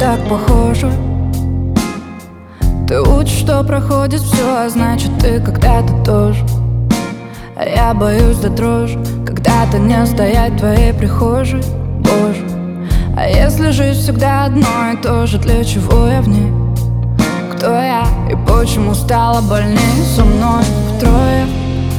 так похожи. Ты учишь, что проходит все, а значит ты когда-то тоже. А я боюсь до дрожи когда-то не стоять в твоей прихожей. Боже, а если жизнь всегда одно и то же, для чего я в ней? Кто я и почему стало больнее со мной втрое?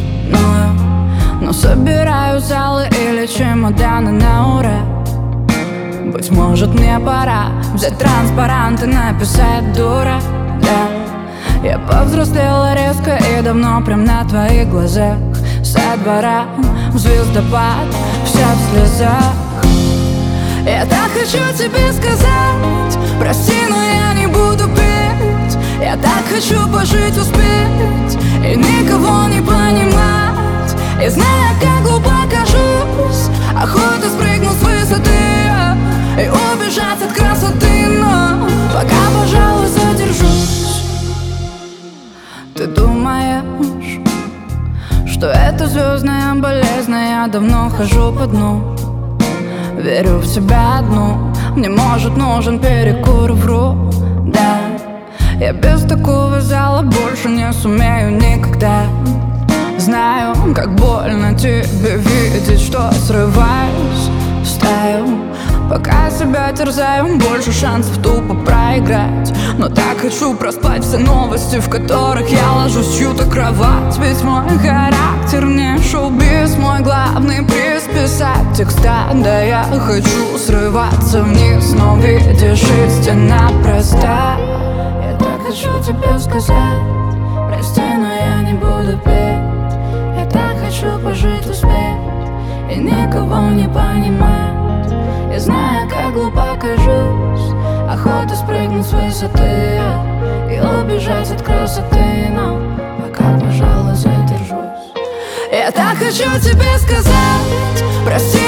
Но собираю залы или чемоданы на ура. Быть может, мне пора взять транспарант и написать дура. Да, я повзрослела резко и давно прям на твоих глазах. Со двора в звездопад, вся в слезах. Я так хочу тебе сказать прости, но я не буду петь. Я так хочу пожить, успеть и никого не понимать. И зная, как глупо кажусь, охота спрыгнуть с высоты и убежать от красоты, но пока, пожалуй, задержусь. Ты думаешь, что это звездная болезнь, я давно хожу по дну. Верю в себя одну, мне может нужен перекур, вру, да. Я без такого зала больше не сумею никогда. Знаю, как больно тебе видеть, что срываюсь в стаю. Пока себя терзаю, больше шансов тупо проиграть. Но так хочу проспать все новости, в которых я ложусь в чью-то кровать. Ведь мой характер не шоу-биз, мой главный приз писать текста. Да я хочу срываться вниз, но видишь, истина проста. Я так хочу тебе сказать прости, но я не буду петь. Я так хочу пожить, успеть и никого не понимать. Я знаю, как глупо кажусь, охота спрыгнуть с высоты и убежать от красоты, но пока, пожалуй, задержусь. Я так хочу тебе сказать прости,